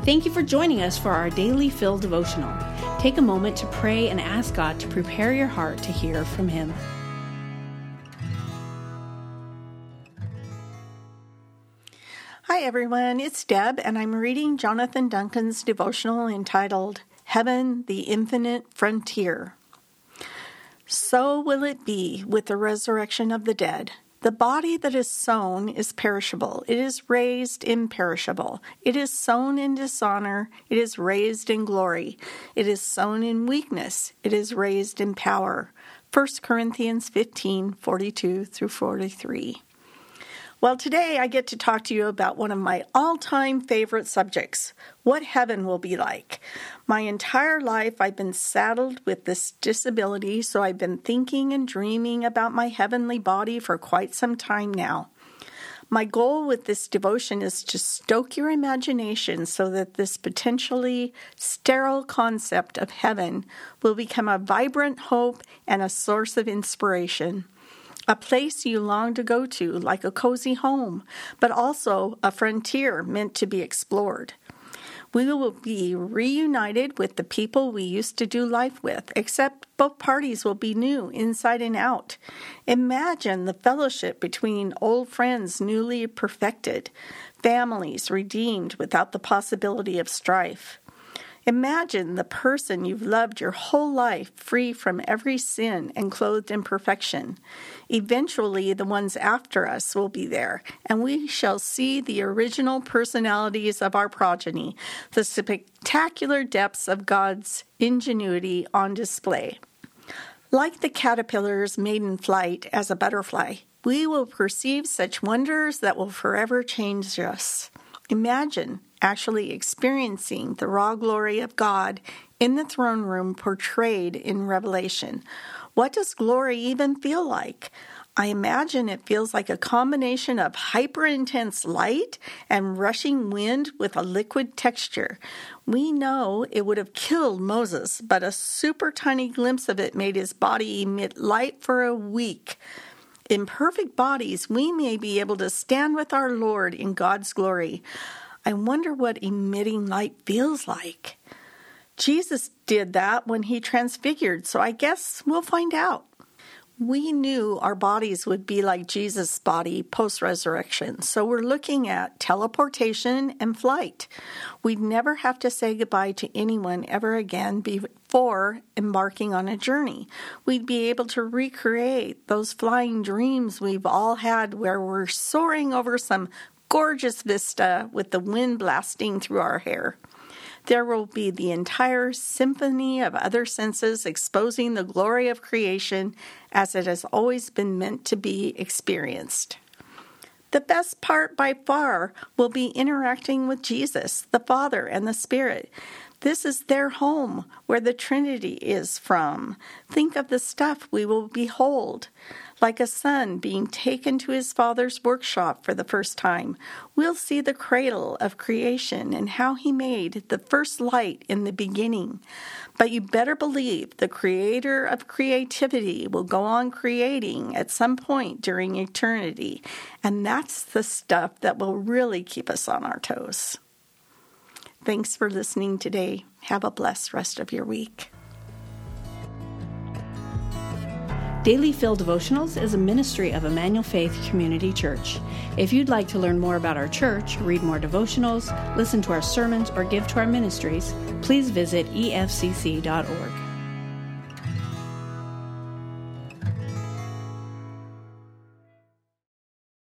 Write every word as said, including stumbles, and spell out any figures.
Thank you for joining us for our Daily Fill devotional. Take a moment to pray and ask God to prepare your heart to hear from Him. Hi everyone, it's Deb, and I'm reading Jonathan Duncan's devotional entitled, Heaven, the Infinite Frontier. So will it be with the resurrection of the dead. The body that is sown is perishable. It is raised imperishable. It is sown in dishonor. It is raised in glory. It is sown in weakness. It is raised in power. First Corinthians fifteen, forty-two through forty-three. Well, today I get to talk to you about one of my all-time favorite subjects, what heaven will be like. My entire life I've been saddled with this disability, so I've been thinking and dreaming about my heavenly body for quite some time now. My goal with this devotion is to stoke your imagination so that this potentially sterile concept of heaven will become a vibrant hope and a source of inspiration. A place you long to go to, like a cozy home, but also a frontier meant to be explored. We will be reunited with the people we used to do life with, except both parties will be new inside and out. Imagine the fellowship between old friends newly perfected, families redeemed without the possibility of strife. Imagine the person you've loved your whole life free from every sin and clothed in perfection. Eventually, the ones after us will be there, and we shall see the original personalities of our progeny, the spectacular depths of God's ingenuity on display. Like the caterpillars made in flight as a butterfly, we will perceive such wonders that will forever change us. Imagine actually experiencing the raw glory of God in the throne room portrayed in Revelation. What does glory even feel like? I imagine it feels like a combination of hyper-intense light and rushing wind with a liquid texture. We know it would have killed Moses, but a super tiny glimpse of it made his body emit light for a week. In perfect bodies, we may be able to stand with our Lord in God's glory. I wonder what emitting light feels like. Jesus did that when he transfigured, so I guess we'll find out. We knew our bodies would be like Jesus' body post-resurrection, so we're looking at teleportation and flight. We'd never have to say goodbye to anyone ever again before embarking on a journey. We'd be able to recreate those flying dreams we've all had where we're soaring over some gorgeous vista with the wind blasting through our hair. There will be the entire symphony of other senses exposing the glory of creation as it has always been meant to be experienced. The best part by far will be interacting with Jesus, the Father, and the Spirit. This is their home, where the Trinity is from. Think of the stuff we will behold. Like a son being taken to his father's workshop for the first time, we'll see the cradle of creation and how he made the first light in the beginning. But you better believe the creator of creativity will go on creating at some point during eternity, and that's the stuff that will really keep us on our toes. Thanks for listening today. Have a blessed rest of your week. Daily Fill Devotionals is a ministry of Emmanuel Faith Community Church. If you'd like to learn more about our church, read more devotionals, listen to our sermons, or give to our ministries, please visit E F C C dot org.